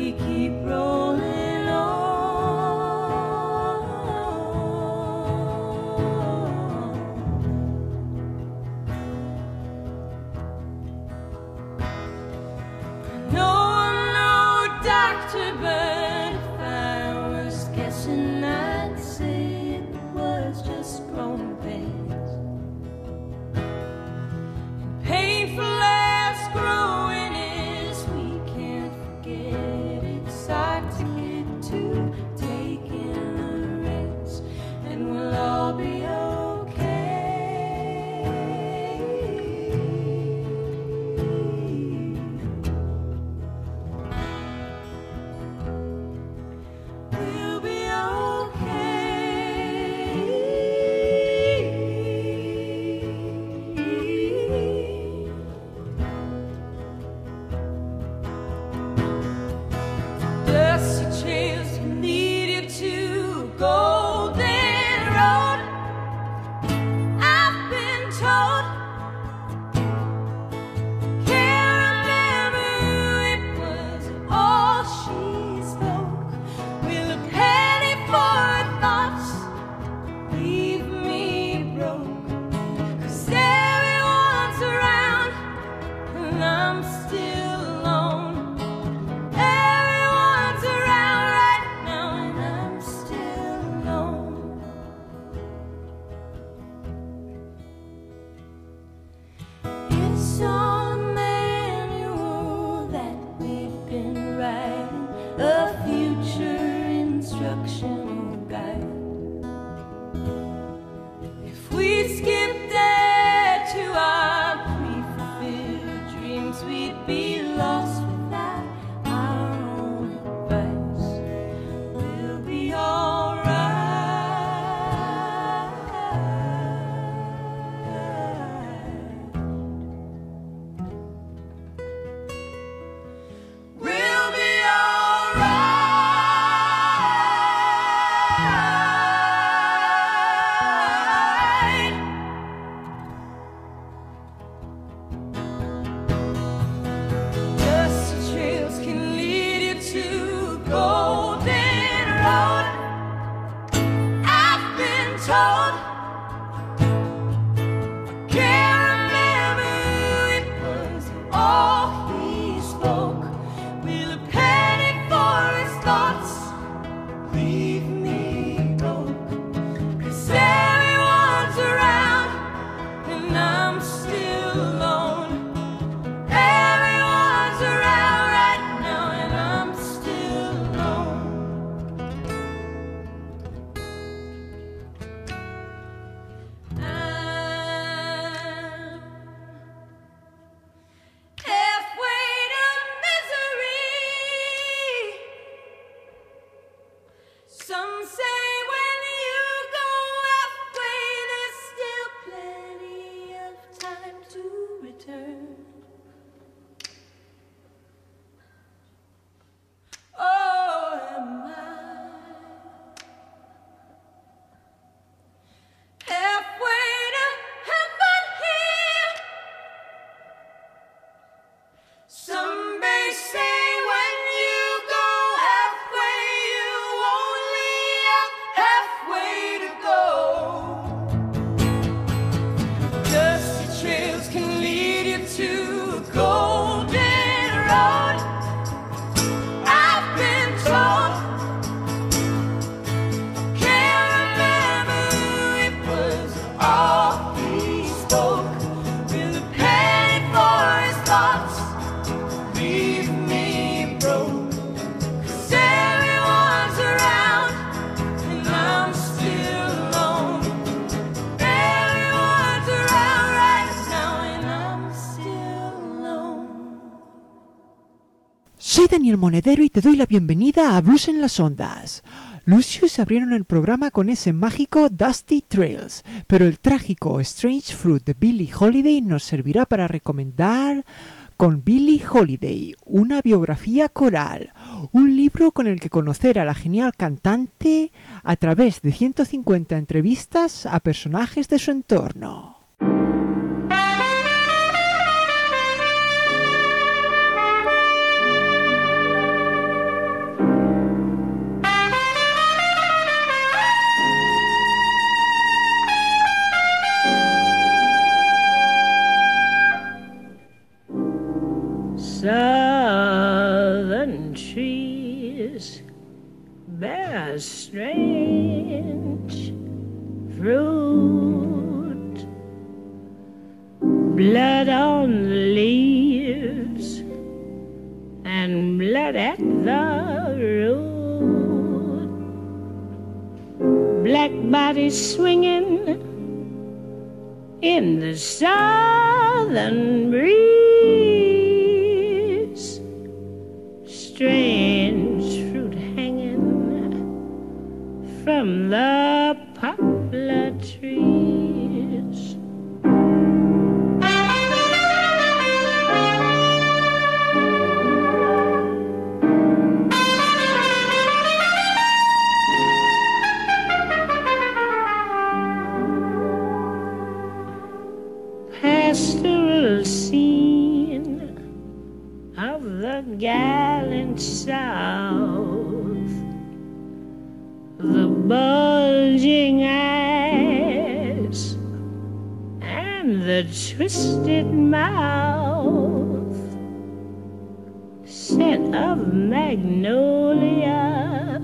Soy Daniel Monedero y te doy la bienvenida a Blues en las Ondas. Lucius abrieron el programa con ese mágico Dusty Trails, pero el trágico Strange Fruit de Billie Holiday nos servirá para recomendar con Billie Holiday, una biografía coral, un libro con el que conocer a la genial cantante a través de 150 entrevistas a personajes de su entorno. trees bear a strange fruit. Blood on the leaves and blood at the root. Black bodies swinging in the southern breeze. Strange fruit hanging from the poplar trees. Pastoral scene of the gallant South, the bulging eyes and the twisted mouth, scent of magnolia,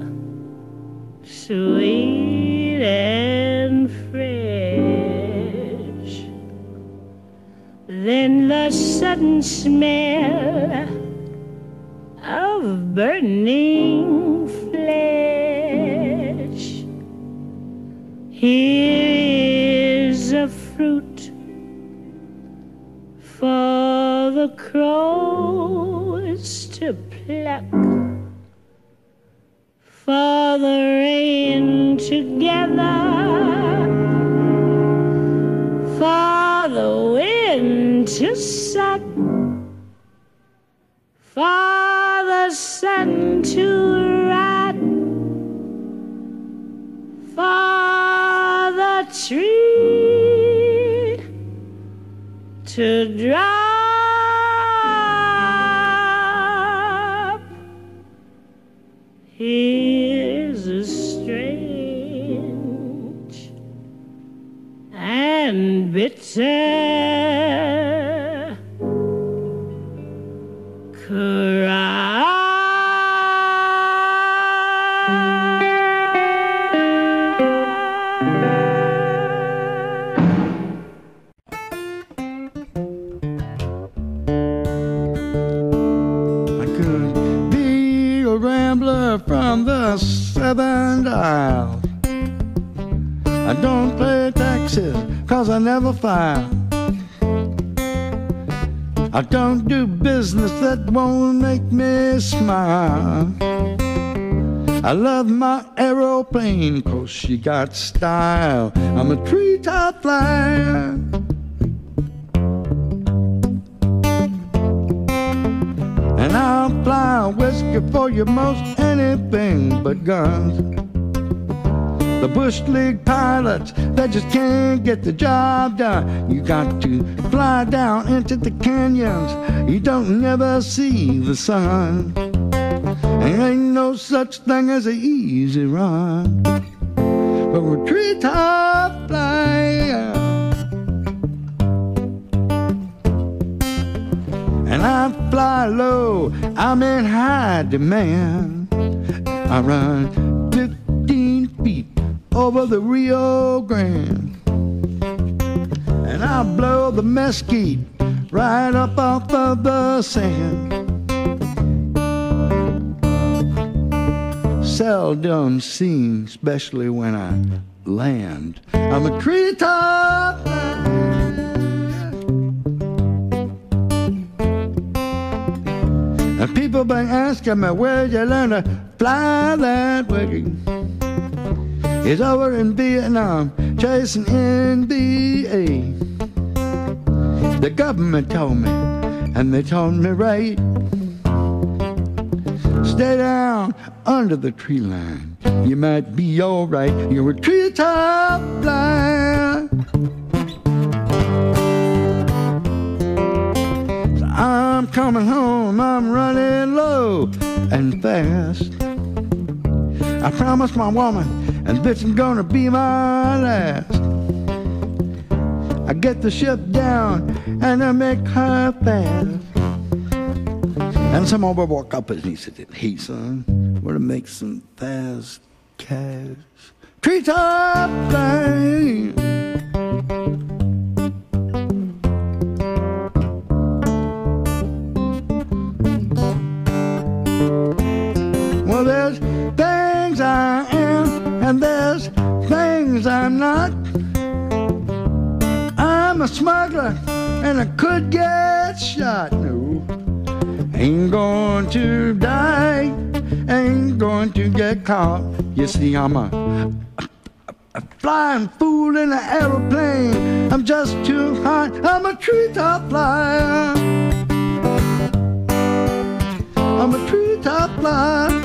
sweet and fresh. Then the sudden smell of burning flesh. Here is a fruit for the crows to pluck, for the rain to gather, for the wind to suck, for the sun to rot, for the tree to drop. Here's a strange and bitter from the Seven Isles. I don't pay taxes 'cause I never file. I don't do business that won't make me smile. I love my aeroplane 'cause she got style. I'm a treetop flyer. And I'll fly a whiskey for you most anything but guns. The Bush League pilots, they just can't get the job done. You got to fly down into the canyons, you don't never see the sun. And ain't no such thing as an easy run. But we're treetop flyer. And I fly low, I'm in high demand. I run 15 feet over the Rio Grande. And I blow the mesquite right up off of the sand. Seldom seen, especially when I land. I'm a treetop flyer. And people been asking me, where'd you learn to fly that way? It's over in Vietnam, chasing NBA. The government told me, and they told me right. Stay down under the tree line, you might be alright. You're a treetop flyer. So I'm coming home, I'm running low and fast. I promised my woman, and this is gonna be my last. I get the ship down and I make her fast. And some boy walk up and he said, "Hey son, wanna make some fast cash? Treetop flying." Well, there's things I am and there's things I'm not. I'm a smuggler and I could get shot. No, ain't going to die, ain't going to get caught. You see, I'm a flying fool in an aeroplane. I'm just too hot, I'm a treetop flyer. I'm a treetop flyer.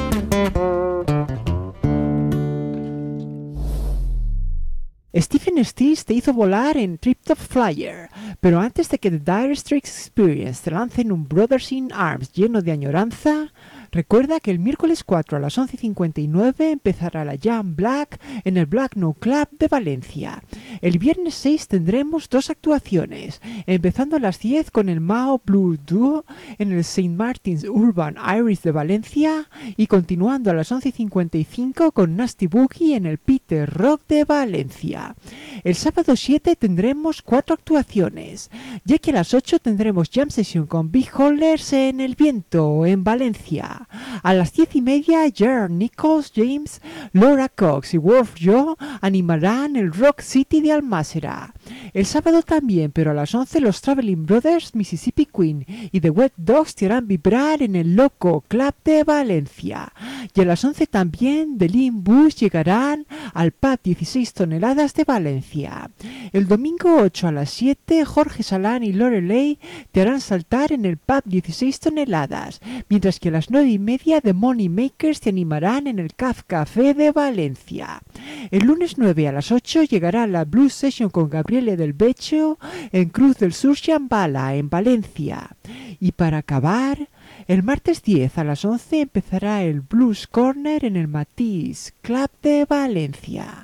Stephen Stills te hizo volar en Treetop Flyer, pero antes de que The Dire Straits Experience te lancen un Brothers in Arms lleno de añoranza, recuerda que el miércoles 4 a las 11:59 empezará la Jam Black en el Black No Club de Valencia. El viernes 6 tendremos dos actuaciones, empezando a las 10 con el Mao Blue Duo en el St. Martin's Urban Iris de Valencia y continuando a las 11:55 con Nasty Boogie en el Peter Rock de Valencia. El sábado 7 tendremos 4 actuaciones, ya que a las 8 tendremos Jam Session con Big Holders en El Viento en Valencia. A las 10:30, Jared Nichols, James, Laura Cox y Wolf Joe animarán el Rock City de Almásera. El sábado también, pero a las 11, los Traveling Brothers, Mississippi Queen y The Wet Dogs te harán vibrar en el Loco Club de Valencia. Y a las 11 también, The Lean Bush llegarán al Pub 16 toneladas de Valencia. El domingo 8 a las 7, Jorge Salán y Lorelei te harán saltar en el Pub 16 toneladas, mientras que a las 9:30 The Money Makers te animarán en el Caf Café de Valencia. El lunes 9 a las 8 llegará la Blues Session con Gabriele del Beccio en Cruz del Sur Shambhala en Valencia. Y para acabar, el martes 10 a las 11 empezará el Blues Corner en el Matisse Club de Valencia.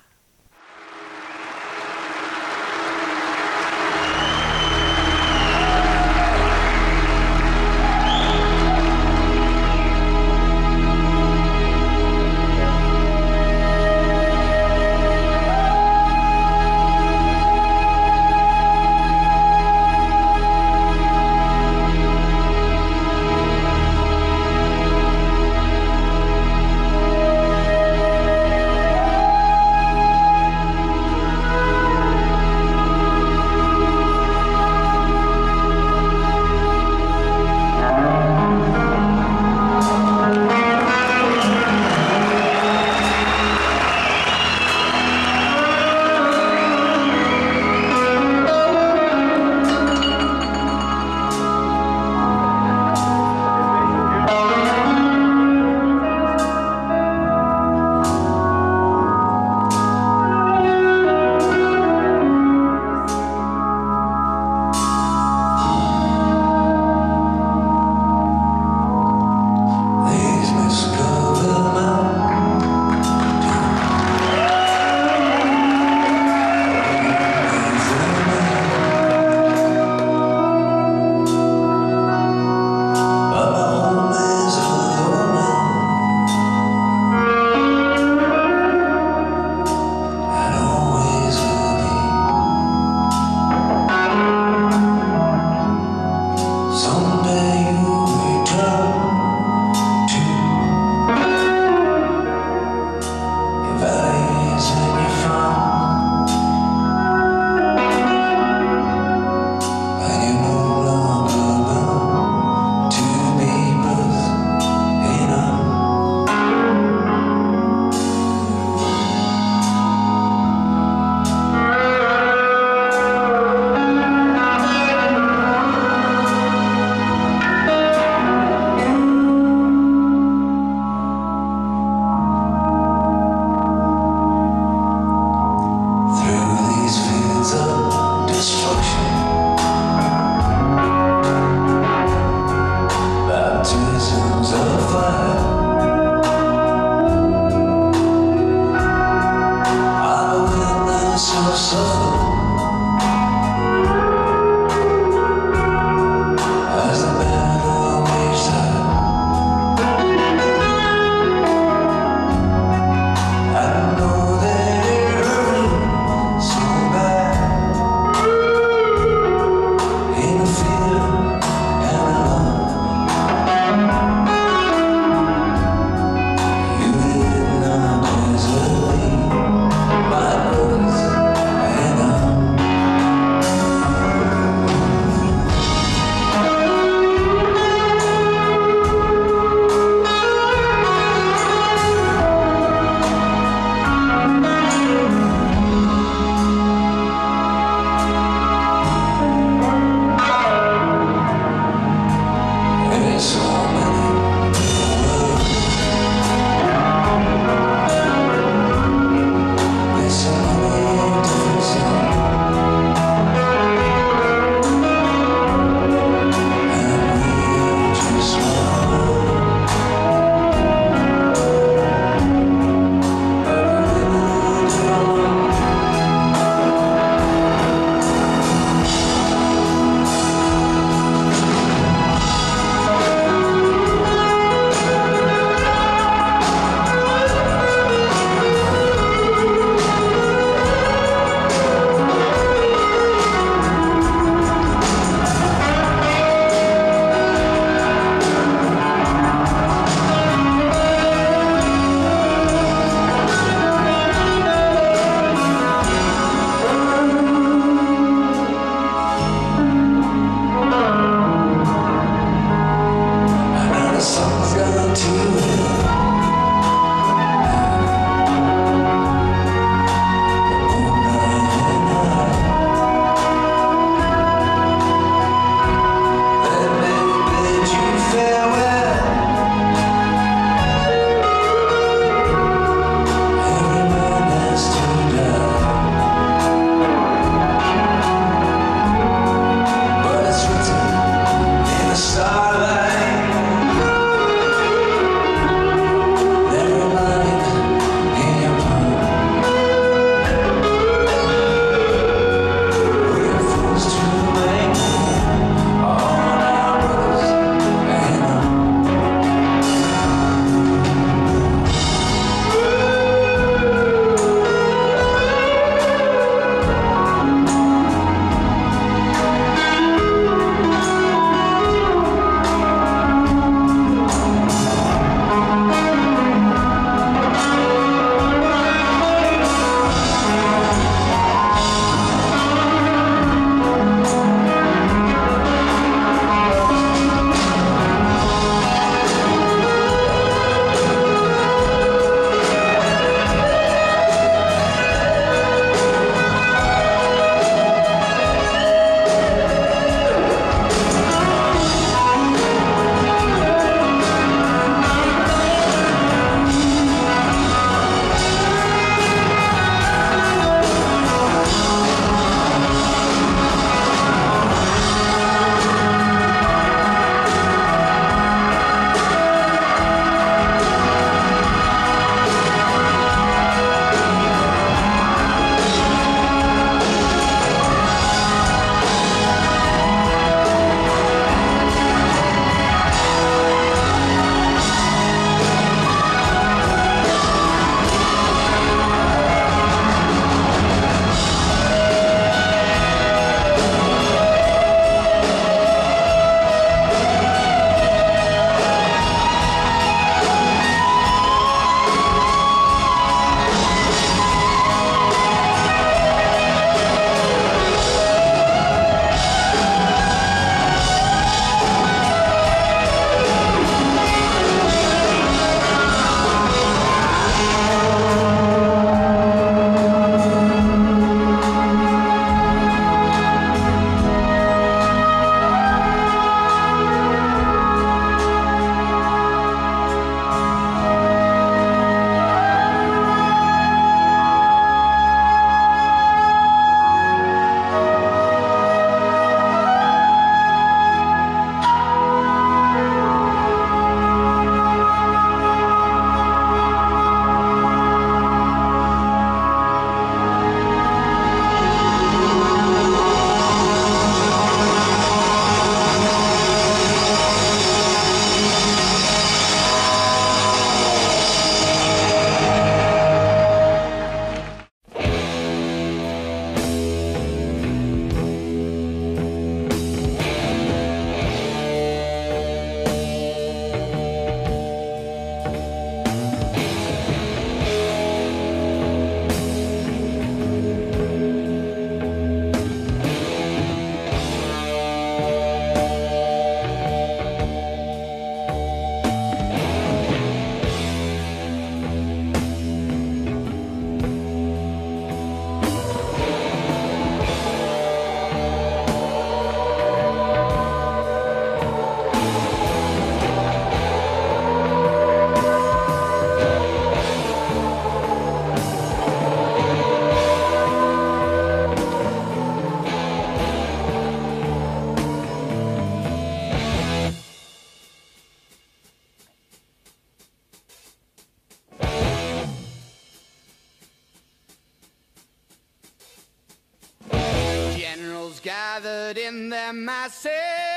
gathered in their masses,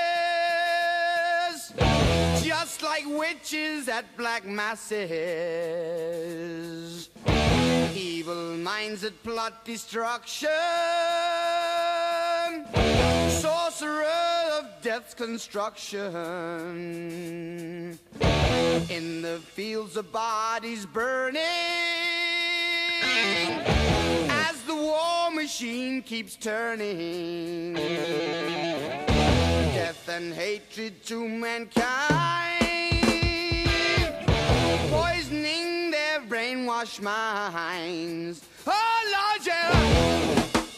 just like witches at black masses. Evil minds that plot destruction, sorcerer of death's construction. In the fields of bodies burning, as the war machine keeps turning. Death and hatred to mankind, poisoning their brainwashed minds. Oh Lord, yeah.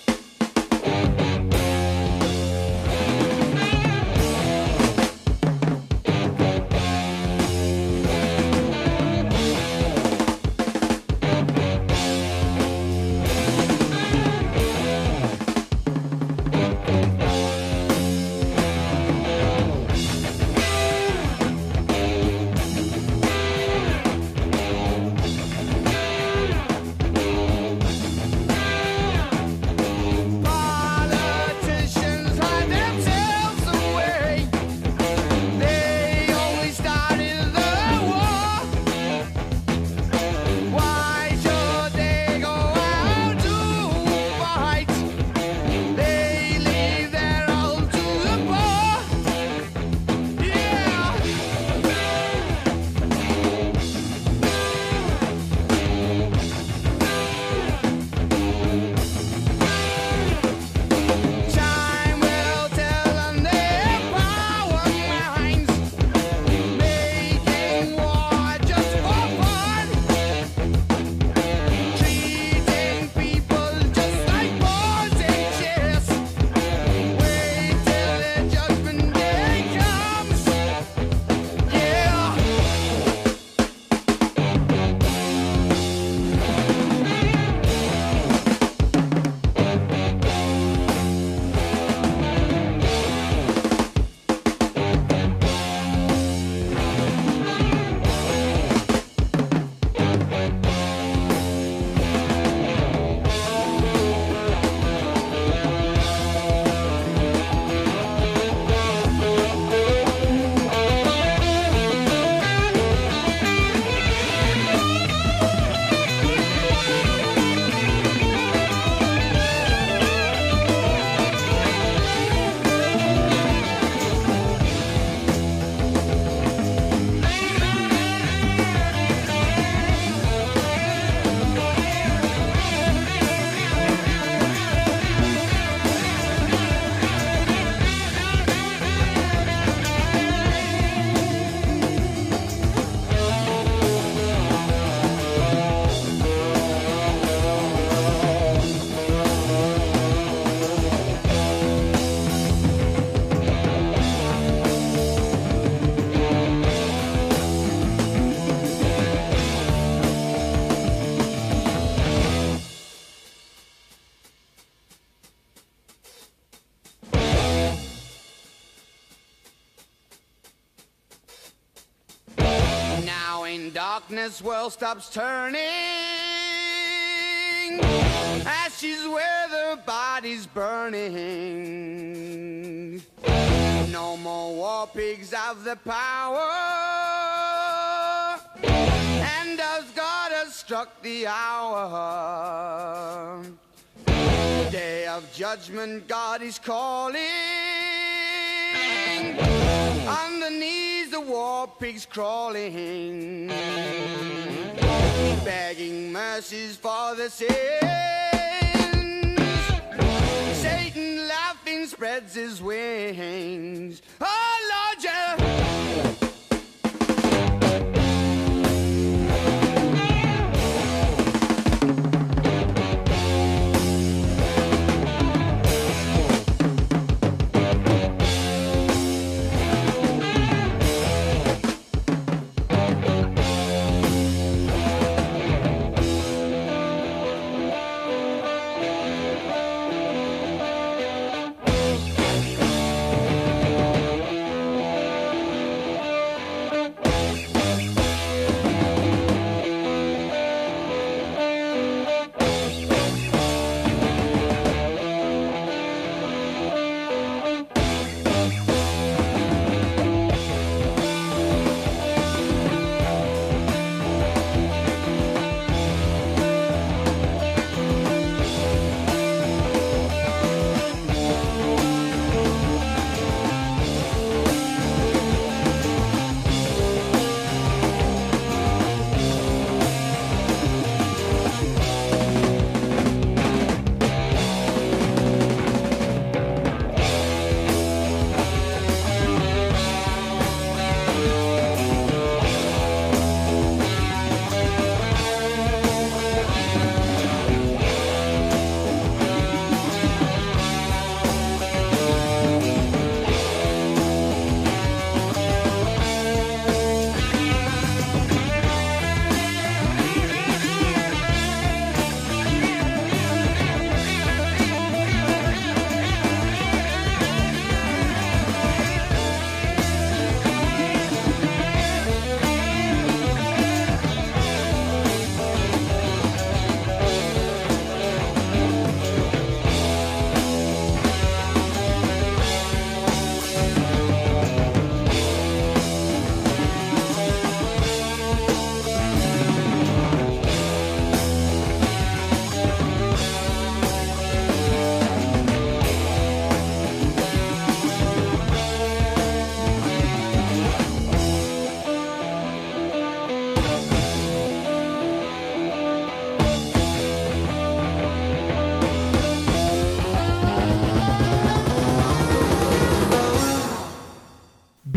Darkness world stops turning, ashes where the body's burning. No more war pigs have the power, and as God has struck the hour, day of judgment God is calling. Underneath the war pigs crawling, begging mercies for the sins. Satan laughing spreads his wings. Oh Lord, yeah.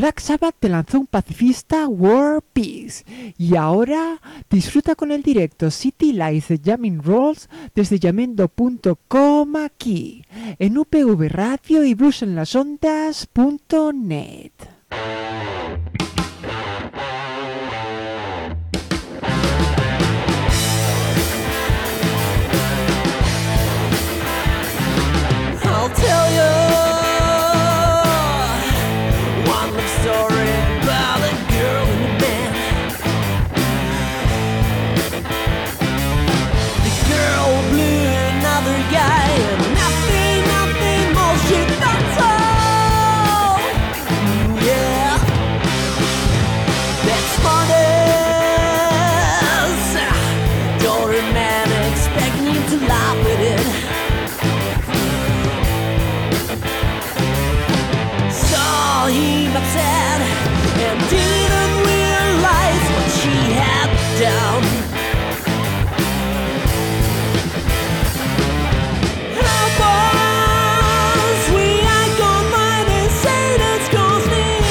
Black Sabbath te lanzó un pacifista War Peace y ahora disfruta con el directo City Lights de Jamming Rolls desde yamendo.com aquí en UPV Radio y bluesenlasondas.net. I'll tell you one love story about a girl and a man. The girl blew another guy and nothing more she thought so. Yeah, that's smartest. Don't a man expect me to laugh with it. Him upset and didn't realize what she had done. How boss we ain't gonna mind and say that's cause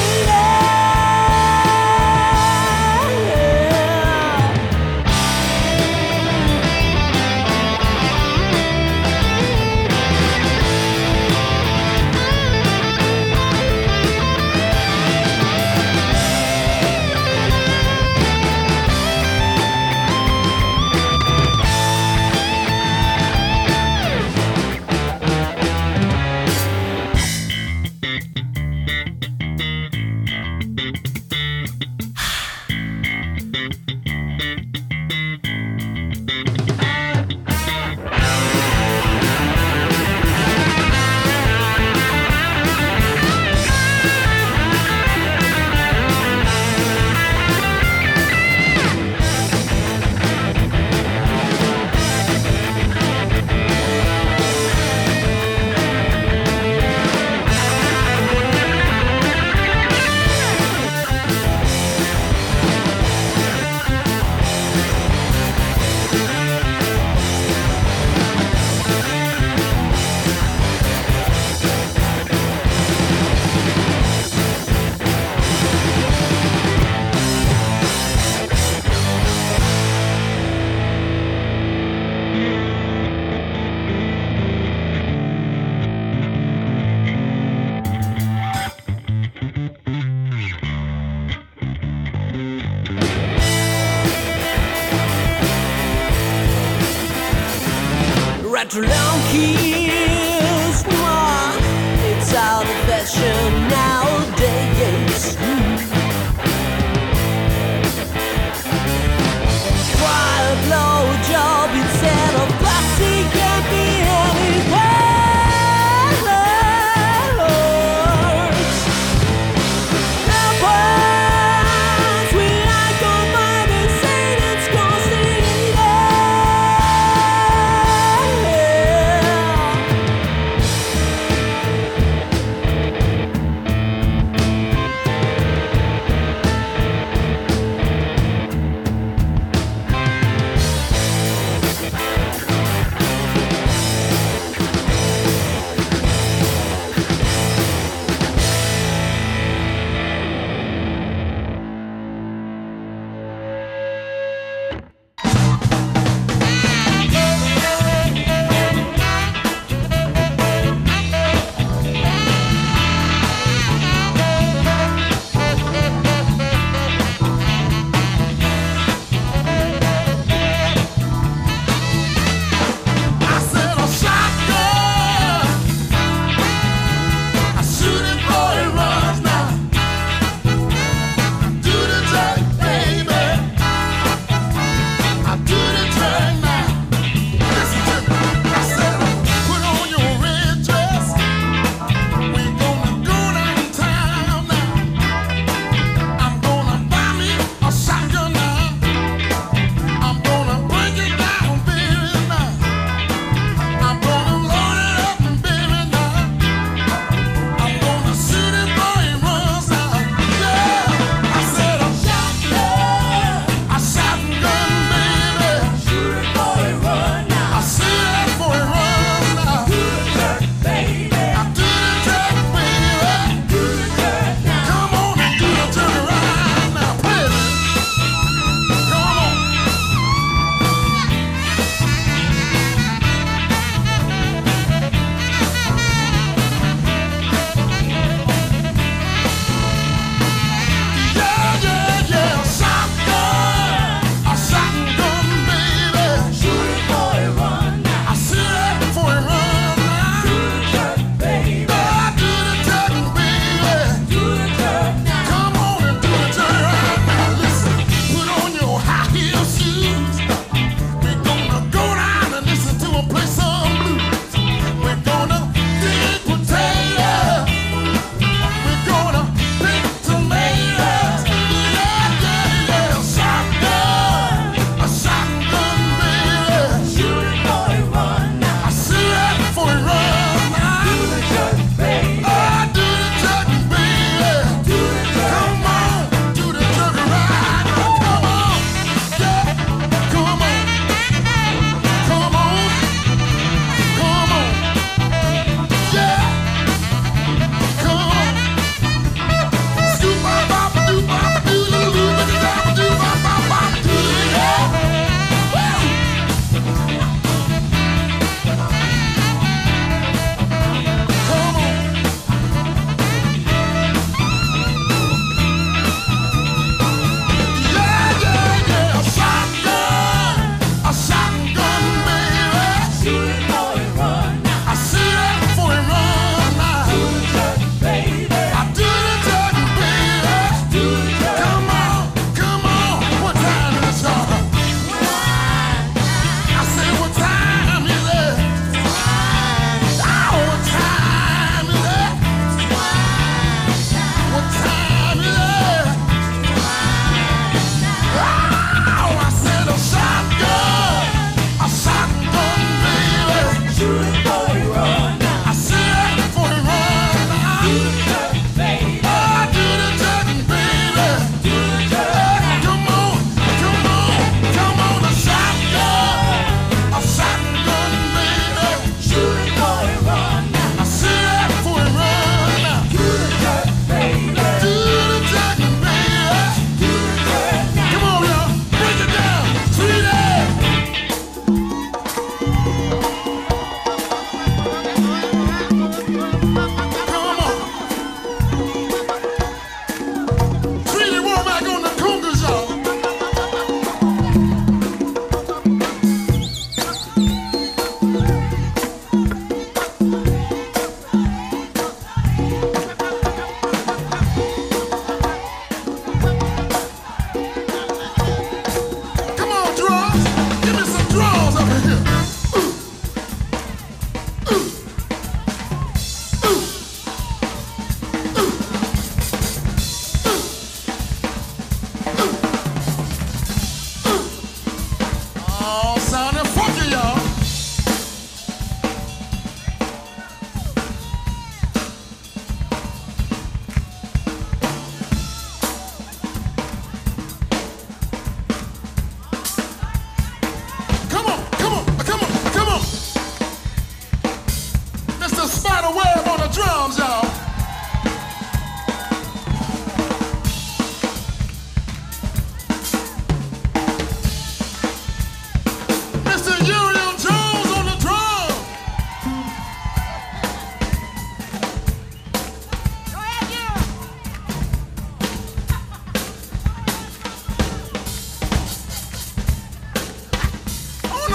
retro long keys, it's out of fashion nowadays. Try a blowjob instead of plastic and be anything.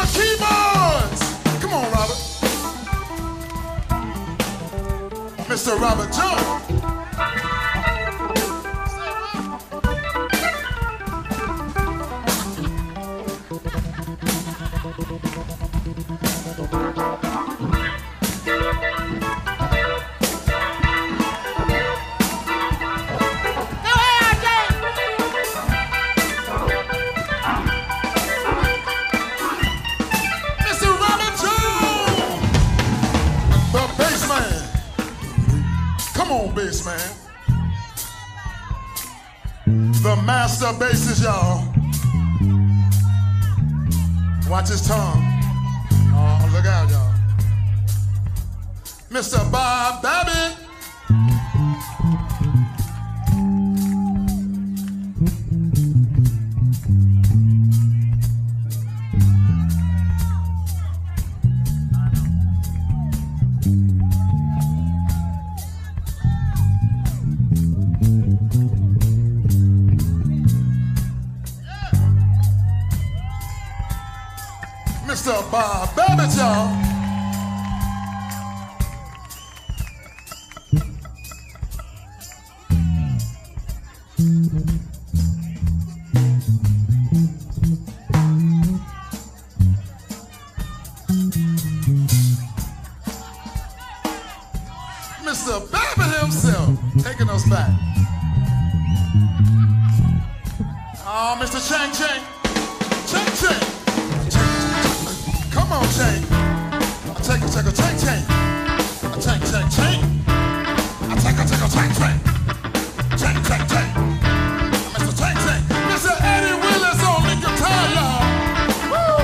keyboards. Come on, Robert. Mr. Robert Jones. Man. The master bassist, y'all. Watch his tongue. Oh, look out, y'all. Mr. Bob Babbitt. Mr. Bob Babbitt, y'all. Mr. Babbitt himself taking us back. Oh, Mr. Chang Chang. Chang Chang. Come on, Chang. I take a chang chang. I chang chang chang. I take a chang chang. Chang chang chang. Mr. Chang Chang. Mr. Eddie Willis on the guitar, y'all. Woo!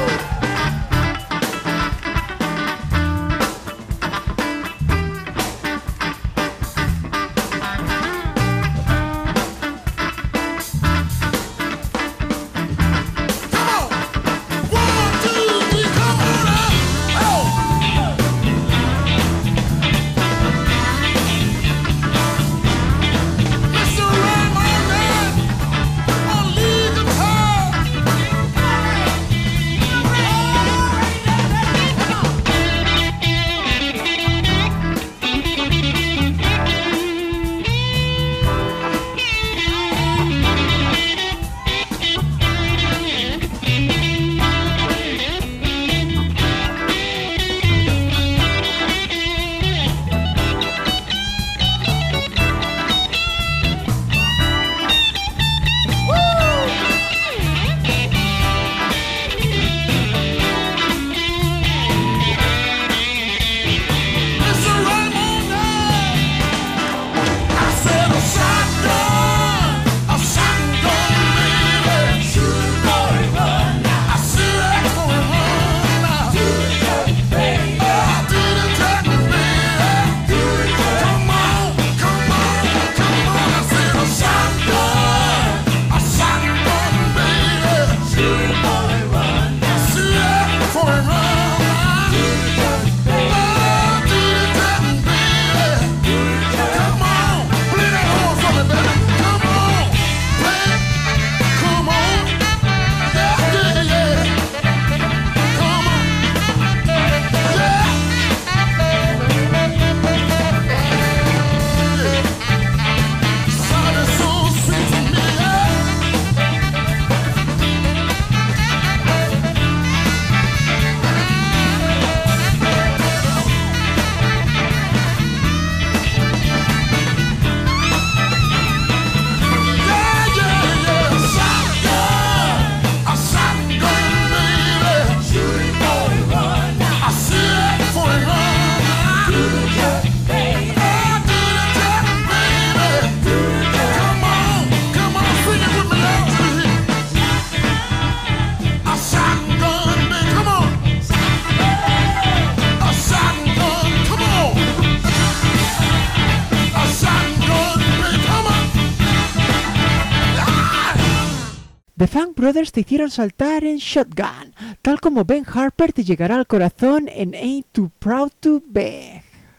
The Funk Brothers te hicieron saltar en Shotgun, tal como Ben Harper te llegará al corazón en Ain't Too Proud to Beg.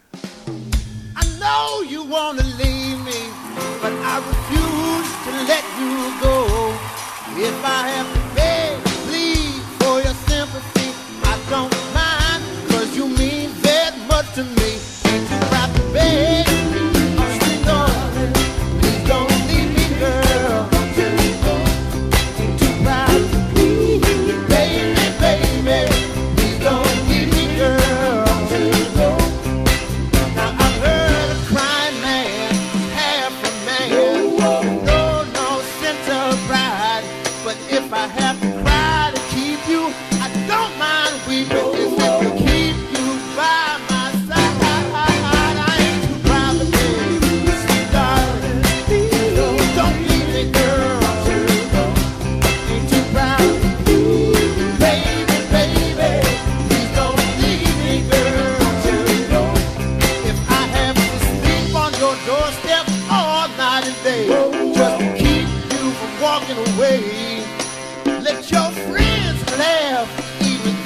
I know you wanna leave me, but I refuse to let you go. If I have to beg, please, for your sympathy,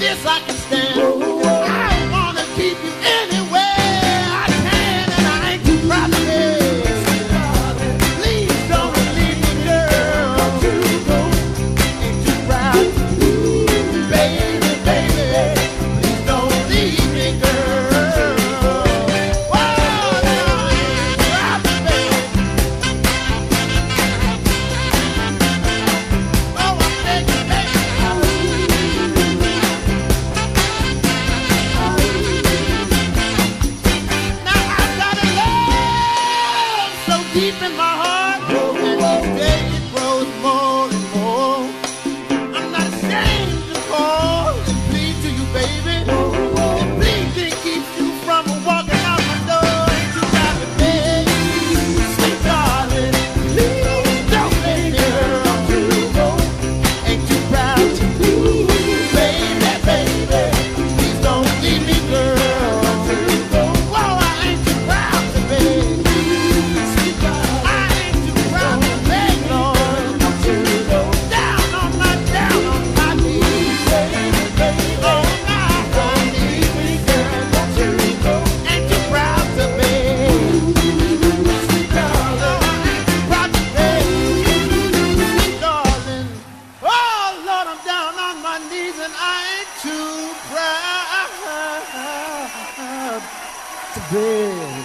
this I can stand. I wanna keep you anywhere I can, and I ain't too proud to beg. Please don't leave me, girl. Ain't too proud to baby, baby. Please don't leave me, girl. Whoa, now I ain't too proud to beg. Oh, I'm begging, begging. Now I've got a love so deep in my heart, and each day it grows more and more. I'm not ashamed to call and plead to you, baby. And pleading keeps you from walking out my door. Ain't you got to beg, sweet darling? Please don't let me, girl. Ain't you proud to baby, baby? Please don't leave me, girl. Whoa, I ain't too proud to beg. I ain't too proud to beg, Lord. Down on my knees. Oh, now on knees, girl. Ain't too proud to beg. No, I ain't too proud to beg, sweet darling. Oh, Lord, I'm down on my knees and I ain't too proud to beg.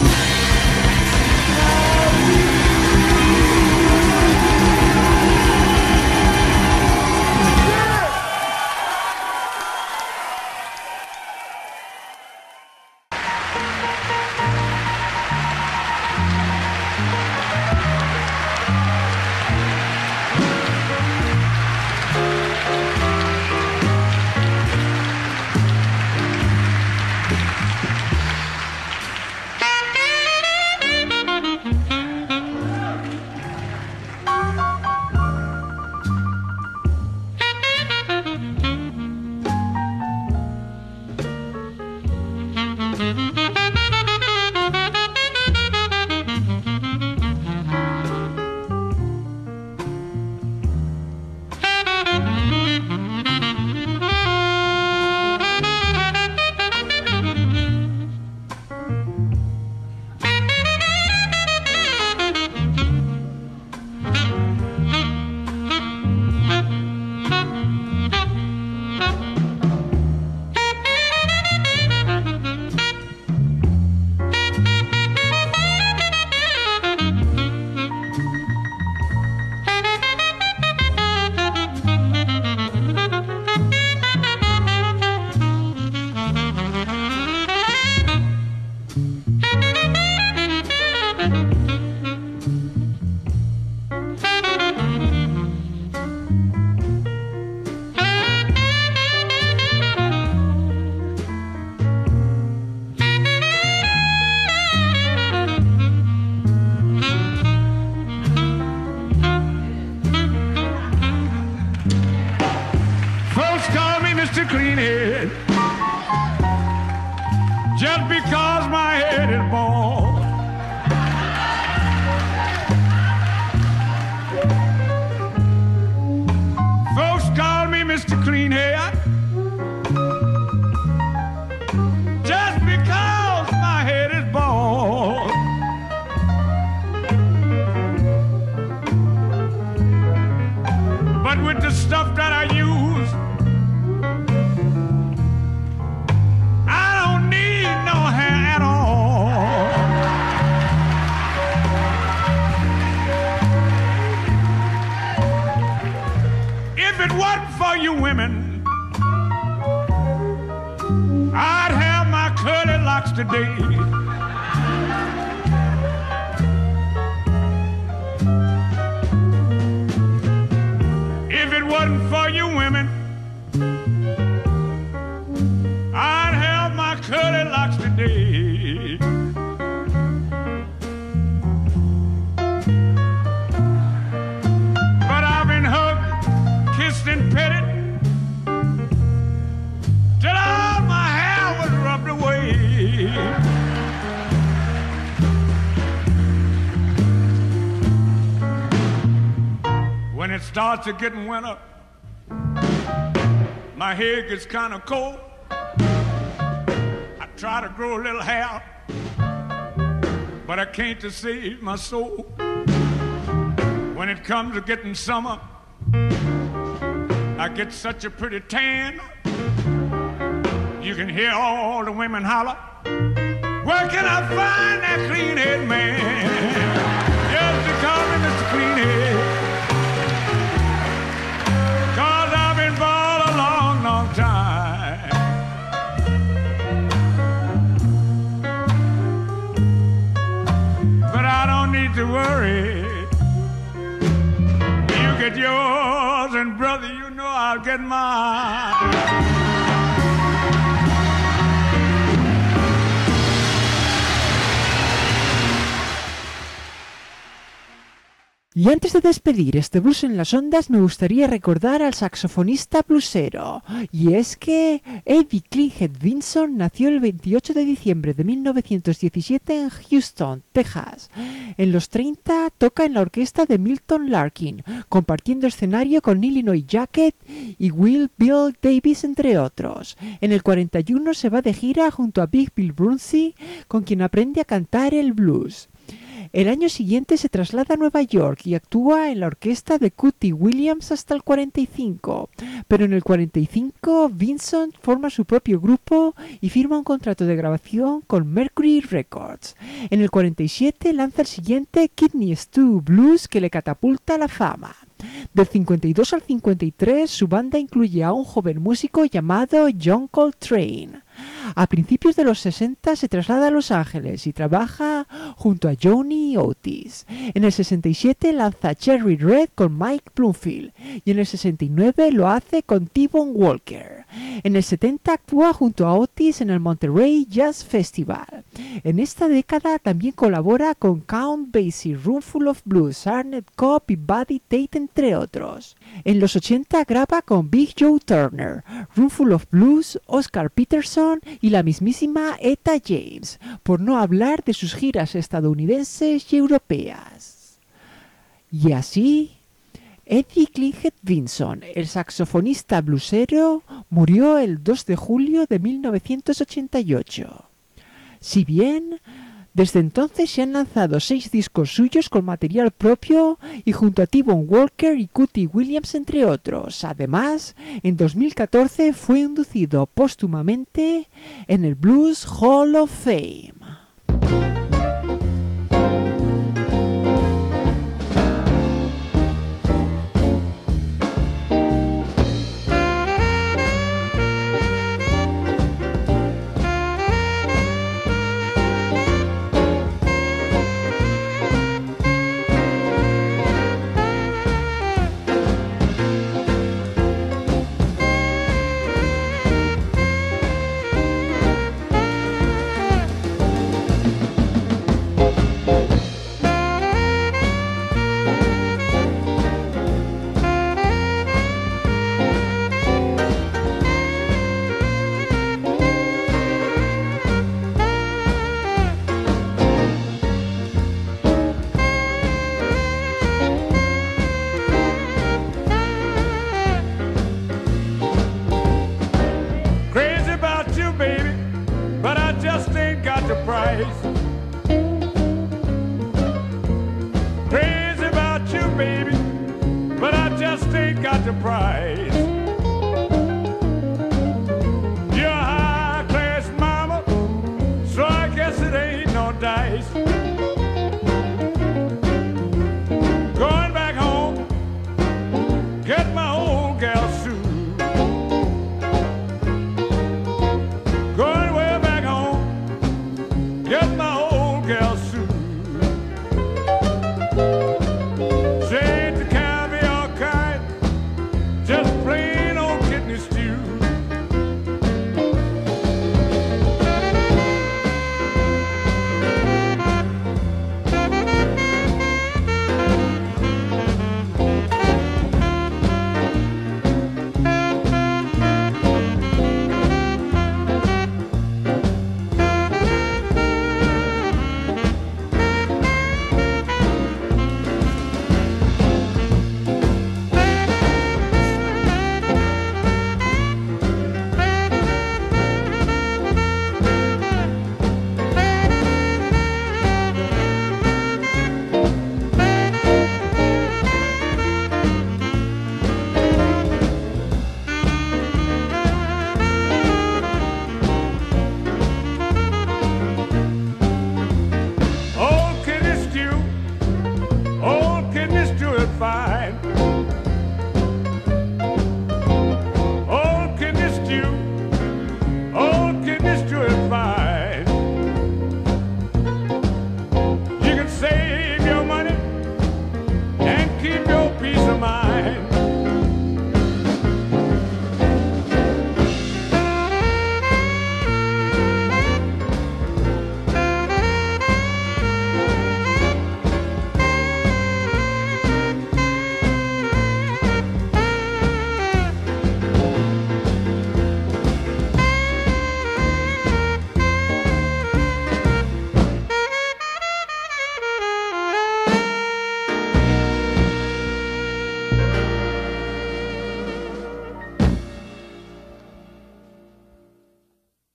Folks call me Mr. Cleanhead just because my head is bald. Folks call me Mr. Cleanhead just because my head is bald. But with the stuff that I use, I don't need no hair at all. If it wasn't for you women, I'd have my curly locks today. If it wasn't for you women, I'd have my curly locks today. But I've been hugged, kissed and petted till all my hair was rubbed away. When it starts to getting winter, My head gets kind of cold. I try to grow a little hair, but I can't to save my soul. When it comes to getting summer, I get such a pretty tan. You can hear all the women holler, where can I find that clean-head man? Yes, they call me Mr. Clean-Head, 'cause I've been bald a long, long time. But I don't need to worry. You get yours, and brother, you know I'll get mine. Y antes de despedir este blues en las ondas, me gustaría recordar al saxofonista bluesero. Y es que Eddie Clinkhead Vinson nació el 28 de diciembre de 1917 en Houston, Texas. En los 30 toca en la orquesta de Milton Larkin, compartiendo escenario con Illinois Jacquet y Will Bill Davis, entre otros. En el 41 se va de gira junto a Big Bill Brunsey, con quien aprende a cantar el blues. El año siguiente se traslada a Nueva York y actúa en la orquesta de Cootie Williams hasta el 45. Pero en el 45 Vinson forma su propio grupo y firma un contrato de grabación con Mercury Records. En el 47 lanza el siguiente Kidney Stew Blues, que le catapulta a la fama. Del 52 al 53 su banda incluye a un joven músico llamado John Coltrane. A principios de los 60 se traslada a Los Ángeles y trabaja junto a Johnny Otis. En el 67 lanza Cherry Red con Mike Bloomfield y en el 69 lo hace con T-Bone Walker. En el 70 actúa junto a Otis en el Monterey Jazz Festival. En esta década también colabora con Count Basie, Roomful of Blues, Arnett Cobb y Buddy Tate, entre otros. En los 80 graba con Big Joe Turner, Roomful of Blues, Oscar Peterson y la mismísima Etta James, por no hablar de sus giras estadounidenses y europeas. Y así, Eddie Clinkhead Vinson, el saxofonista bluesero, murió el 2 de julio de 1988. Si bien, desde entonces se han lanzado 6 discos suyos con material propio y junto a T-Bone Walker y Cootie Williams, entre otros. Además, en 2014 fue inducido póstumamente en el Blues Hall of Fame. Crazy about you, baby, but I just ain't got the price.